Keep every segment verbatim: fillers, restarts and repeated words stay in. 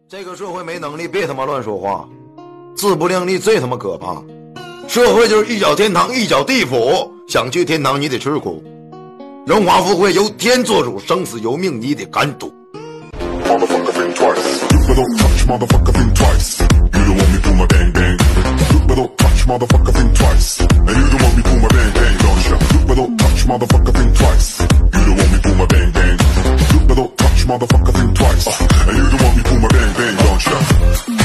这个社会没能力，别他妈乱说话，自不量力最他妈可怕。社会就是一脚天堂一脚地府，想去天堂你得吃苦，荣华富贵由天做主，生死由命你得敢赌。 Motherfucker think twice. But don't touch, motherfucker think twice. You don't want me pull my bang bang. But don't touch, motherfucker think twice. And you don't want me pull my bang bang, don't you? But don't touch, motherfucker think twice. You don't want me pull my bang bang. But don't touch, motherfucker think twice. And you don't want me pull my bang bang, don't you?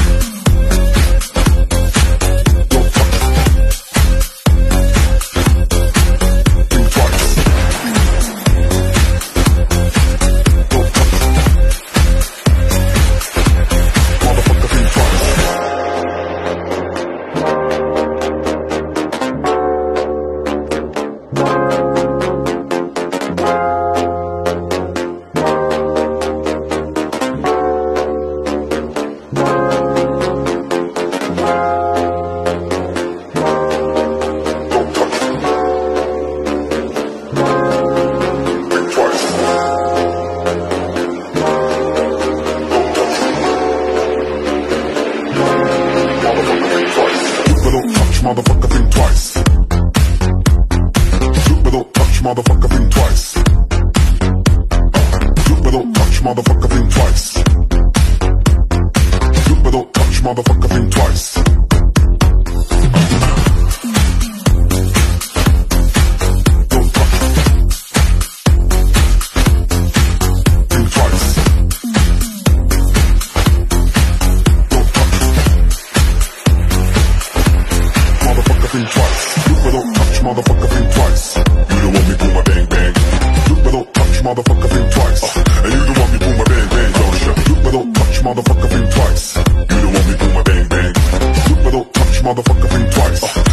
Motherfucker think twice. But don't touch, motherfucker think twice. But don't touch, motherfucker think twice. But don't touch, motherfucker think twice. Don't touch. Think twice. Think twice. But don't touch, motherfucker think twice. You don't want me pull my bang bang. But don't touch, motherfucker think twice. And you don't want me pull my bang bang, don't you? But don't touch, motherfucker think twice. You don't want me pull my bang bang. But don't touch, motherfucker think twice.